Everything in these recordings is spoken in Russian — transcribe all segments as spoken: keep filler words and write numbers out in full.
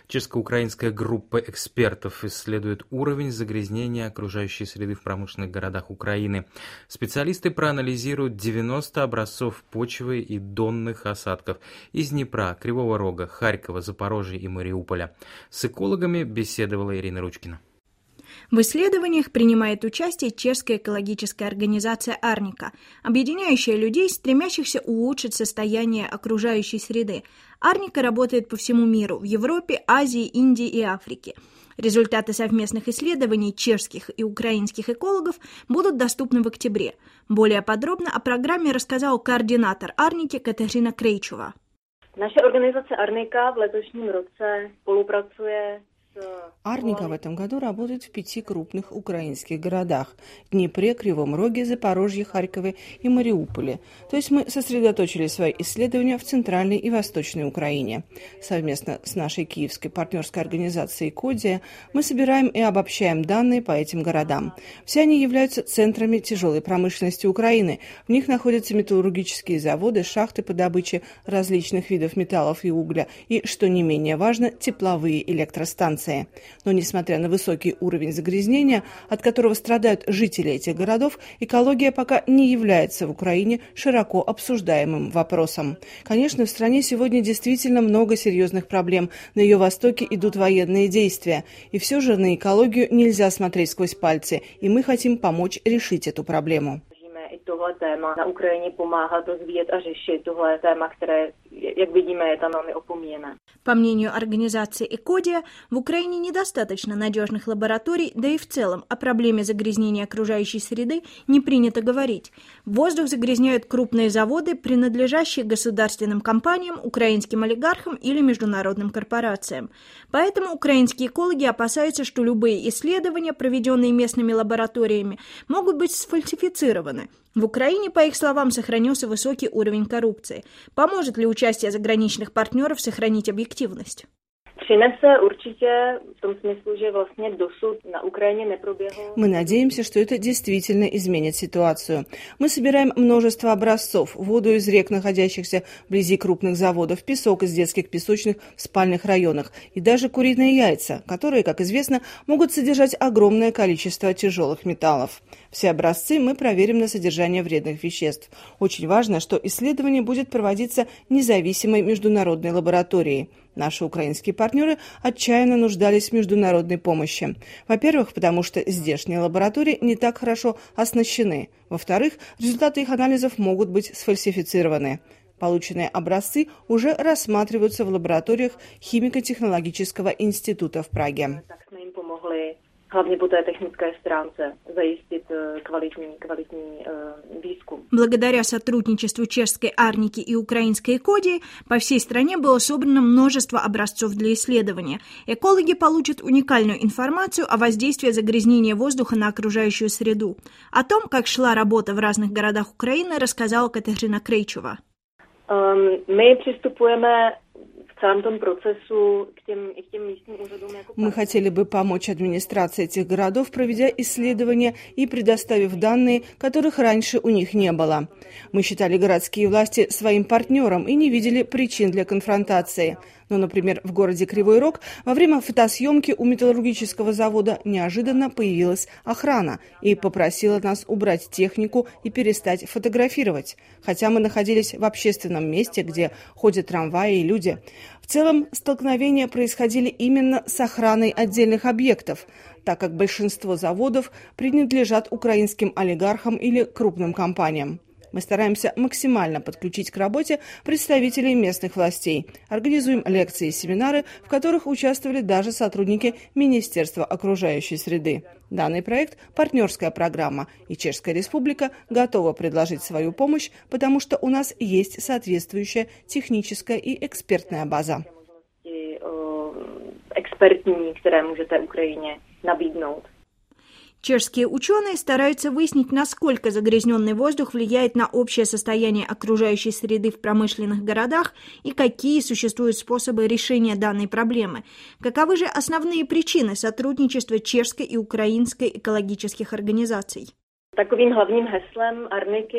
Чешско-украинская группа экспертов исследует уровень загрязнения окружающей среды в промышленных городах Украины. Специалисты проанализируют девяносто образцов почвы и донных осадков из Днепра, Кривого Рога, Харькова, Запорожья и Мариуполя. С экологами беседовала Ирина Ручкина. В исследованиях принимает участие чешская экологическая организация «Арника», объединяющая людей, стремящихся улучшить состояние окружающей среды. «Арника» работает по всему миру – в Европе, Азии, Индии и Африке. Результаты совместных исследований чешских и украинских экологов будут доступны в октябре. Более подробно о программе рассказал координатор «Арники» Катерина Крейчова. Наша организация «Арника» в летошním roce spolupracuje. Арника в этом году работает в пяти крупных украинских городах – Днепре, Кривом Роге, Запорожье, Харькове и Мариуполе. То есть мы сосредоточили свои исследования в Центральной и Восточной Украине. Совместно с нашей киевской партнерской организацией «Кодия» мы собираем и обобщаем данные по этим городам. Все они являются центрами тяжелой промышленности Украины. В них находятся металлургические заводы, шахты по добыче различных видов металлов и угля и, что не менее важно, тепловые электростанции. Но, несмотря на высокий уровень загрязнения, от которого страдают жители этих городов, экология пока не является в Украине широко обсуждаемым вопросом. Конечно, в стране сегодня действительно много серьезных проблем. На ее востоке идут военные действия. И все же на экологию нельзя смотреть сквозь пальцы, и мы хотим помочь решить эту проблему. Tohle téma na Ukrajině pomáhat rozvíjet a řešit. Tohle je téma, které, jak vidíme, je tam velmi opomíjené. По мнению организации «Экодия», в Украине недостаточно надежных лабораторий, да и в целом о проблеме загрязнения окружающей среды не принято говорить. Воздух загрязняют крупные заводы, принадлежащие государственным компаниям, украинским олигархам или международным корпорациям. Поэтому украинские экологи опасаются, что любые исследования, проведенные местными лабораториями, могут быть сфальсифицированы. В Украине, по их словам, сохранился высокий уровень коррупции. Поможет ли участие заграничных партнеров сохранить объективность? Přinese určitě v tom smyslu, že vlastně dosud na Ukrajině neproběhlo. Мы надеемся, что это действительно изменит ситуацию. Мы собираем множество образцов, воду из рек, находящихся вблизи крупных заводов, песок из детских песочных в спальных районах и даже куриные яйца, которые, как известно, могут содержать огромное количество тяжелых металлов. Все образцы мы проверим на содержание вредных веществ. Очень важно, что исследование будет проводиться независимой международной лабораторией. Наши украинские партнеры отчаянно нуждались в международной помощи. Во-первых, потому что здешние лаборатории не так хорошо оснащены. Во-вторых, результаты их анализов могут быть сфальсифицированы. Полученные образцы уже рассматриваются в лабораториях Химико-технологического института в Праге. Hlavně po té technické stránce zajistit kvalitní, kvalitní výzkum. Благодаря сотрудничеству чешской «Арники» и украинской «Экодии» по всей стране было собрано множество образцов для исследования. Экологи получат уникальную информацию о воздействии загрязнения воздуха на окружающую среду. О том, как шла работа в разных городах Украины, рассказала Катерина Крейчова. Мы приступуем Мы хотели бы помочь администрации этих городов, проведя исследования и предоставив данные, которых раньше у них не было. Мы считали городские власти своим партнером и не видели причин для конфронтации. Но, например, в городе Кривой Рог во время фотосъемки у металлургического завода неожиданно появилась охрана и попросила нас убрать технику и перестать фотографировать, хотя мы находились в общественном месте, где ходят трамваи и люди. В целом, столкновения происходили именно с охраной отдельных объектов, так как большинство заводов принадлежат украинским олигархам или крупным компаниям. Мы стараемся максимально подключить к работе представителей местных властей. Организуем лекции и семинары, в которых участвовали даже сотрудники Министерства окружающей среды. Данный проект – партнерская программа, и Чешская Республика готова предложить свою помощь, потому что у нас есть соответствующая техническая и экспертная база. Экспертní, které můžete Ukrajině nabídnout. Чешские ученые стараются выяснить, насколько загрязненный воздух влияет на общее состояние окружающей среды в промышленных городах и какие существуют способы решения данной проблемы. Каковы же основные причины сотрудничества чешской и украинской экологических организаций? Takovým hlavním heslem Arniky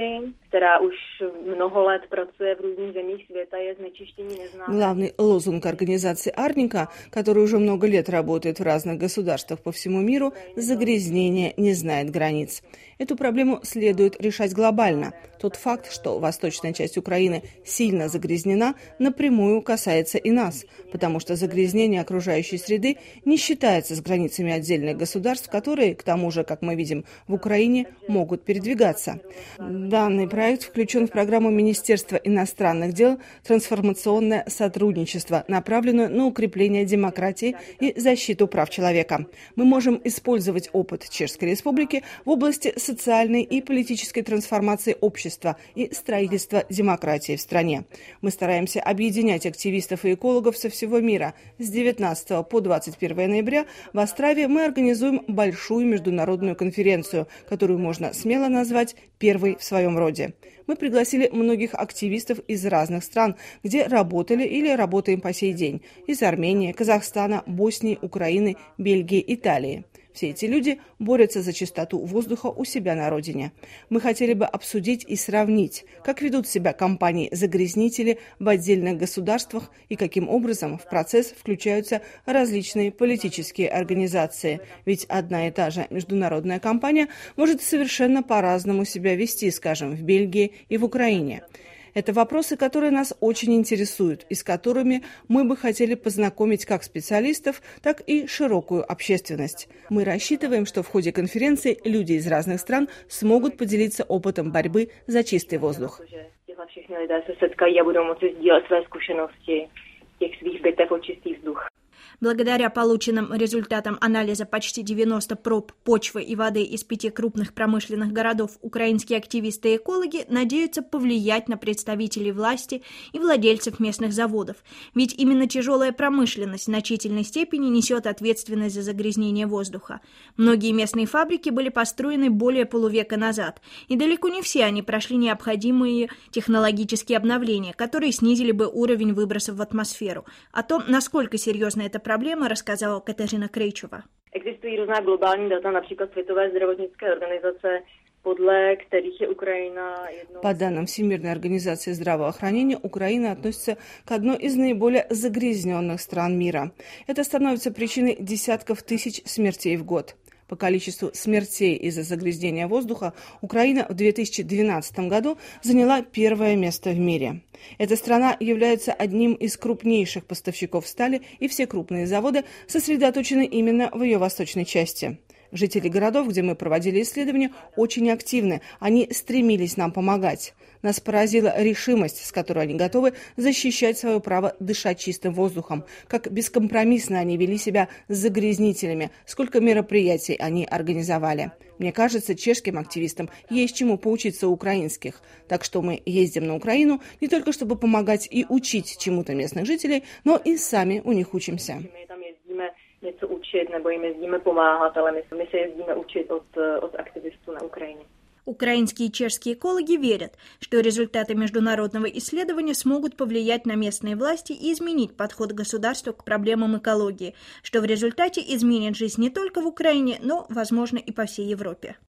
která už mnoho let pracuje v různých zemích světa, je znečištění neznámé. Главный лозунг организации «Арника», которая уже много лет работает в разных государствах по всему миру, загрязнение не знает границ. Эту проблему следует решать глобально. Тот факт, что восточная часть Украины сильно загрязнена, напрямую касается и нас, потому что загрязнение окружающей среды не считается с границами отдельных государств, которые, к тому же, как мы видим, в Украине могут передвигаться. Данный проект включен в программу Министерства иностранных дел «Трансформационное сотрудничество», направленную на укрепление демократии и защиту прав человека. Мы можем использовать опыт Чешской Республики в области социальной и политической трансформации общества и строительства демократии в стране. Мы стараемся объединять активистов и экологов со всего мира. С девятнадцатого по двадцать первое ноября в Острове мы организуем большую международную конференцию, которую можно смело назвать первой в своем роде. Мы пригласили многих активистов из разных стран, где работали или работаем по сей день. Из Армении, Казахстана, Боснии, Украины, Бельгии, Италии. Все эти люди борются за чистоту воздуха у себя на родине. Мы хотели бы обсудить и сравнить, как ведут себя компании-загрязнители в отдельных государствах и каким образом в процесс включаются различные политические организации. Ведь одна и та же международная компания может совершенно по-разному себя вести, скажем, в Бельгии и в Украине. Это вопросы, которые нас очень интересуют и с которыми мы бы хотели познакомить как специалистов, так и широкую общественность. Мы рассчитываем, что в ходе конференции люди из разных стран смогут поделиться опытом борьбы за чистый воздух. Všichni lidé se setkají a budou moci sdílet své zkušenosti těch svých bitev o čistý vzduch. Благодаря полученным результатам анализа почти девяноста проб почвы и воды из пяти крупных промышленных городов украинские активисты и экологи надеются повлиять на представителей власти и владельцев местных заводов. Ведь именно тяжелая промышленность в значительной степени несет ответственность за загрязнение воздуха. Многие местные фабрики были построены более полувека назад, и далеко не все они прошли необходимые технологические обновления, которые снизили бы уровень выбросов в атмосферу. О том, насколько серьезна эта проблема, рассказала Катерина Крейчова. Existují různá globální data, například Světové zdravotnické organizace, podle kterých je Украина jednou... По данным Всемирной организации здравоохранения, Украина относится к одной из наиболее загрязненных стран мира. Это становится причиной десятков тысяч смертей в год. По количеству смертей из-за загрязнения воздуха Украина в две тысячи двенадцатом году заняла первое место в мире. Эта страна является одним из крупнейших поставщиков стали, и все крупные заводы сосредоточены именно в ее восточной части. Жители городов, где мы проводили исследования, очень активны. Они стремились нам помогать. Нас поразила решимость, с которой они готовы защищать свое право дышать чистым воздухом, как бескомпромиссно они вели себя с загрязнителями, сколько мероприятий они организовали. Мне кажется, чешским активистам есть чему поучиться у украинских. Так что мы ездим на Украину не только чтобы помогать и учить чему-то местных жителей, но и сами у них учимся. něco učit, nebo jim jezdíme pomáhat, ale my, my se jezdíme učit od, od aktivistů na Ukrajině. Украинские и чешские экологи верят, что результаты международного исследования смогут повлиять на местные власти и изменить подход государства к проблемам экологии, что в результате изменит жизнь не только в Украине, но, возможно, и по всей Европе.